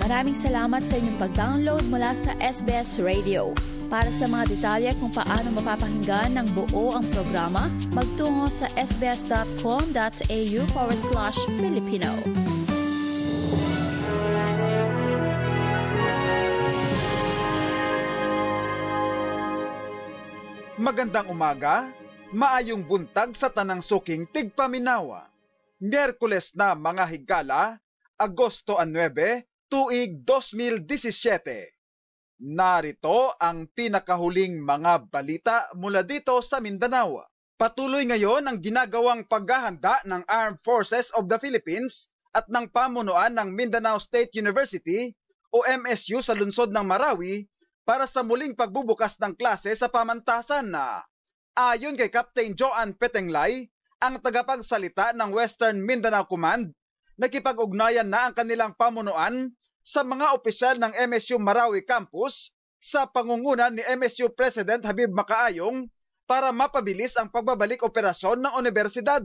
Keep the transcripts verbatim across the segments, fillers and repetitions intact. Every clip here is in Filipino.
Maraming salamat sa inyong pag-download mula sa S B S Radio. Para sa mga detalye kung paano mapapakinggan ng buo ang programa, magtungo sa sbs.com.au forward slash Filipino. Magandang umaga, maayong buntag sa tanang suking tigpaminawa. Miyerkules na mga higala, Agosto nuwebe, tuig dos mil disisyete. Narito ang pinakahuling mga balita mula dito sa Mindanao. Patuloy ngayon ang ginagawang paghahanda ng Armed Forces of the Philippines at ng pamunuan ng Mindanao State University o M S U sa lungsod ng Marawi para sa muling pagbubukas ng klase sa pamantasan na. Ayon kay Captain Joan Petenglay, ang tagapagsalita ng Western Mindanao Command, nakipag-ugnayan na ang kanilang pamunuan sa mga opisyal ng M S U Marawi Campus sa pangunguna ni M S U President Habib Makaayong para mapabilis ang pagbabalik operasyon ng universidad.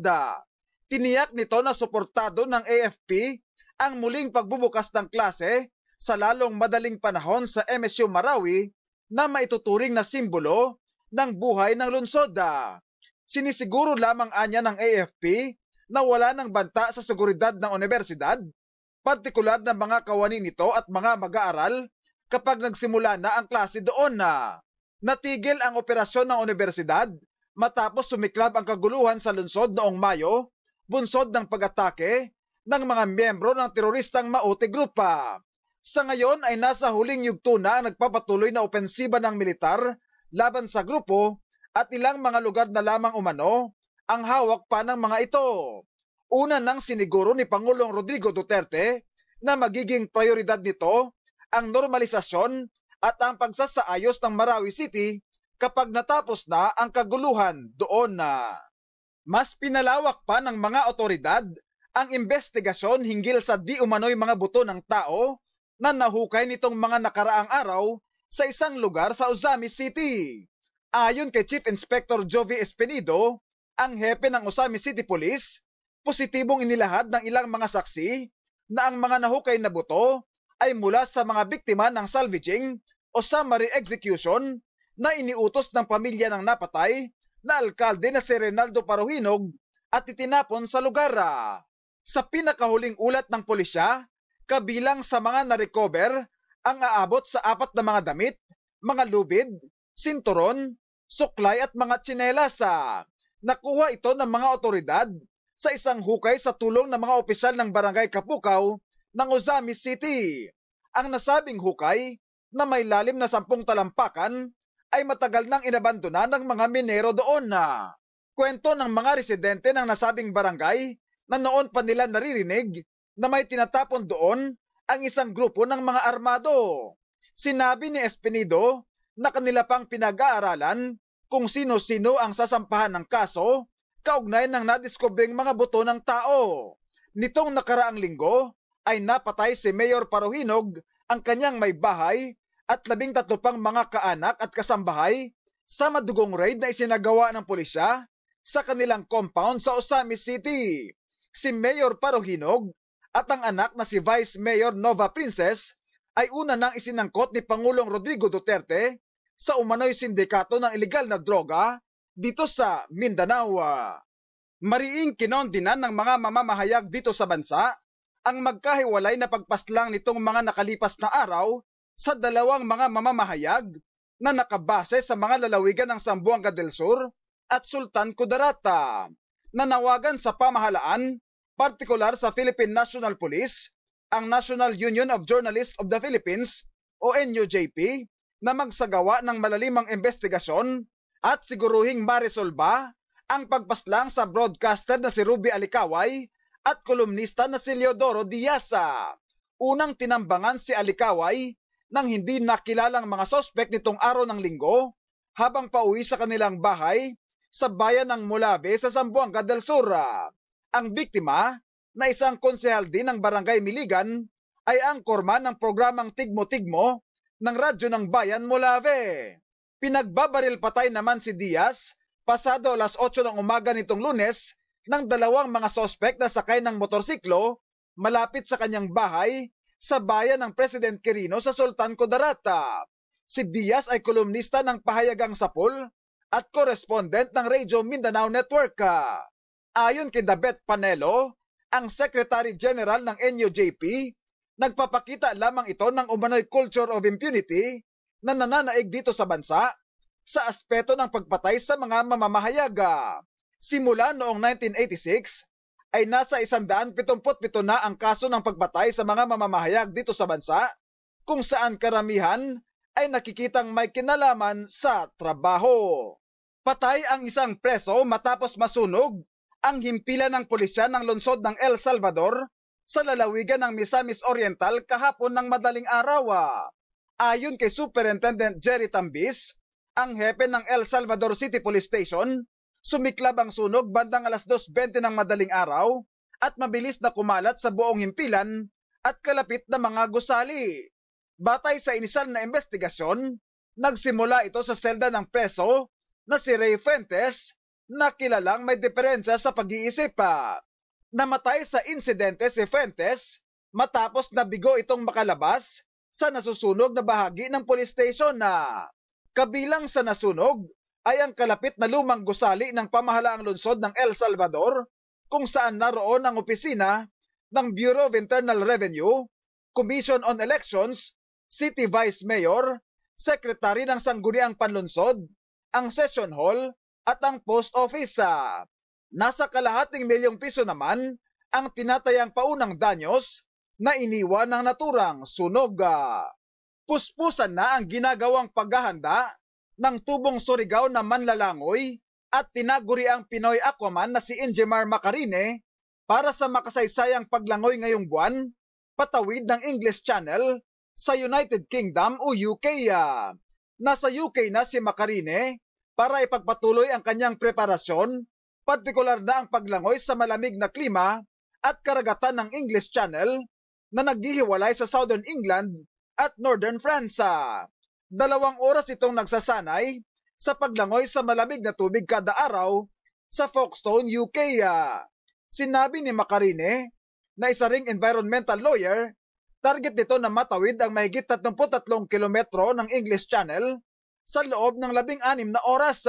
Tiniyak nito na suportado ng A F P ang muling pagbubukas ng klase sa lalong madaling panahon sa M S U Marawi na maituturing na simbolo ng buhay ng lungsod. Sinisiguro lamang anya ng A F P na wala ng banta sa seguridad ng universidad, partikular na mga kawani nito at mga mag-aaral kapag nagsimula na ang klase doon na. Natigil ang operasyon ng universidad matapos sumiklab ang kaguluhan sa lungsod noong Mayo, bunsod ng pag-atake ng mga miyembro ng teroristang Maute Grupa. Sa ngayon ay nasa huling yugto na ang nagpapatuloy na opensiba ng militar laban sa grupo at ilang mga lugar na lamang umano ang hawak pa ng mga ito. Una nang siniguro ni Pangulong Rodrigo Duterte na magiging prioridad nito ang normalisasyon at ang pagsasaayos ng Marawi City kapag natapos na ang kaguluhan doon na. Mas pinalawak pa ng mga otoridad ang investigasyon hinggil sa di umano'y mga buto ng tao na nahukay nitong mga nakaraang araw sa isang lugar sa Ozamis City. Ayon kay Chief Inspector Jovi Espinido, ang hepe ng Ozamis City Police, positibong inilahad ng ilang mga saksi na ang mga nahukay na buto ay mula sa mga biktima ng salvaging o summary execution na iniutos ng pamilya ng napatay na alkalde na si Reynaldo Paruhinog at itinapon sa lugar. Sa pinakahuling ulat ng pulisya, kabilang sa mga na-recover ang aabot sa apat na mga damit, mga lubid, sinturon, suklay at mga tsinelas. Nakuha ito ng mga otoridad sa isang hukay sa tulong ng mga opisyal ng Barangay Kapukaw ng Ozamis City. Ang nasabing hukay na may lalim na sampung talampakan ay matagal nang inabandona ng mga minero doon na. Kwento ng mga residente ng nasabing barangay na noon pa nila naririnig na may tinatapon doon ang isang grupo ng mga armado. Sinabi ni Espinido na kanila pang pinag-aaralan kung sino-sino ang sasampahan ng kaso kaugnay ng nadiskobring mga buto ng tao. Nitong nakaraang linggo ay napatay si Mayor Paruhinog, ang kanyang may bahay at labing tatlo pang mga kaanak at kasambahay sa madugong raid na isinagawa ng pulisya sa kanilang compound sa Ozamis City. Si Mayor Paruhinog at ang anak na si Vice Mayor Nova Princess ay una nang isinangkot ni Pangulong Rodrigo Duterte sa umano'y sindikato ng ilegal na droga dito sa Mindanao. Mariing kinondinan ng mga mamamahayag dito sa bansa ang magkahiwalay na pagpaslang nitong mga nakalipas na araw sa dalawang mga mamamahayag na nakabase sa mga lalawigan ng Zamboanga del Sur at Sultan Kudarata. Nanawagan sa pamahalaan, partikular sa Philippine National Police, ang National Union of Journalists of the Philippines o N U J P na magsagawa ng malalimang investigasyon at siguruhing maresolba ang pagpaslang sa broadcaster na si Ruby Alicaway at kolumnista na si Leodoro Diaz. Unang tinambangan si Alicaway nang hindi nakilalang mga sospek nitong araw ng linggo habang pauwi sa kanilang bahay sa bayan ng Mulabe sa Zamboanga del Sur. Ang biktima, na isang konsehal din ng Barangay Miligan, ay angkorman ng programang Tigmo-Tigmo ng Radyo ng Bayan Mulabe. Pinagbabaril patay naman si Diaz pasado alas otso ng umaga nitong Lunes ng dalawang mga sospek na sakay ng motorsiklo malapit sa kanyang bahay sa bayan ng President Quirino sa Sultan Kudarat. Si Diaz ay kolumnista ng Pahayagang Sapul at correspondent ng Radio Mindanao Network. Ayon kay Dabet Panelo, ang Secretary General ng N U J P, nagpapakita lamang ito ng umano'y culture of impunity na nananaig dito sa bansa sa aspeto ng pagpatay sa mga mamamahayag. Simula noong nineteen eighty-six ay nasa one hundred seventy-seven na ang kaso ng pagpatay sa mga mamamahayag dito sa bansa, kung saan karamihan ay nakikitang may kinalaman sa trabaho. Patay ang isang preso matapos masunog ang himpilan ng pulisya ng lungsod ng El Salvador sa lalawigan ng Misamis Oriental kahapon ng madaling araw. Ayon kay Superintendent Jerry Tambis, ang hepe ng El Salvador City Police Station, sumiklab ang sunog bandang alas dos twenty ng madaling araw at mabilis na kumalat sa buong himpilan at kalapit na mga gusali. Batay sa inisal na investigasyon, nagsimula ito sa selda ng preso na si Ray Fuentes na kilalang may diferensya sa pag-iisip. Namatay sa insidente si Fuentes matapos na bigo itong makalabas sa nasusunog na bahagi ng police station. Na kabilang sa nasunog ay ang kalapit na lumang gusali ng pamahalaang lungsod ng El Salvador, kung saan naroon ang opisina ng Bureau of Internal Revenue, Commission on Elections, City Vice Mayor, Secretary ng Sangguniang Panlunsod, ang Session Hall at ang Post Office. Nasa kalahating milyong piso naman ang tinatayang paunang danyos na iniwan ng naturang sunog. Puspusan na ang ginagawang paghahanda ng tubong Surigao na manlalangoy at tinaguri ang Pinoy Aquaman na si Ingemar Macarine para sa makasaysayang paglangoy ngayong buwan patawid ng English Channel sa United Kingdom o U K. Nasa U K na si Macarine para ipagpatuloy ang kanyang preparasyon, partikular na ang paglangoy sa malamig na klima at karagatan ng English Channel na naghihiwalay sa Southern England at Northern France. Dalawang oras itong nagsasanay sa paglangoy sa malamig na tubig kada araw sa Folkestone, U K. Sinabi ni Macarine na isa ring environmental lawyer, target nito na matawid ang mahigit thirty-three kilometro ng English Channel sa loob ng labing anim na oras.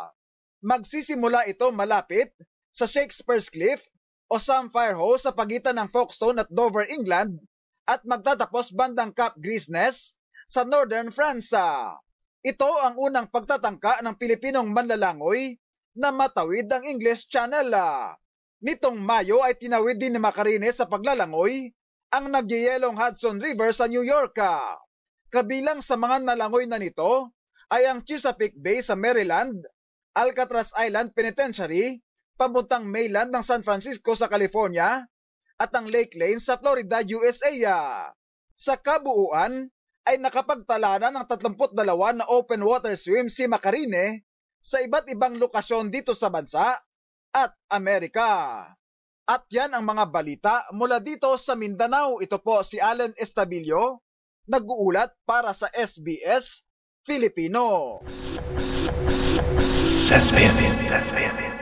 Magsisimula ito malapit sa Shakespeare's Cliff o Samphire Hole sa pagitan ng Folkestone at Dover, England, at magtatapos bandang Cap Grisnez sa Northern France. Ito ang unang pagtatangka ng Pilipinong manlalangoy na matawid ang English Channel. Nitong Mayo ay tinawid din ni Macarine sa paglalangoy ang nagyayelong Hudson River sa New York. Kabilang sa mga nalangoy na nito ay ang Chesapeake Bay sa Maryland, Alcatraz Island Penitentiary, papuntang mainland ng San Francisco sa California, at ang Lake Lane sa Florida, U S A. Sa kabuuan ay nakapagtala na ng thirty-two na open water swim si Macarine sa iba't ibang lokasyon dito sa bansa at Amerika. At yan ang mga balita mula dito sa Mindanao. Ito po si Allen Estabillo, nag-uulat para sa S B S Filipino. S B S.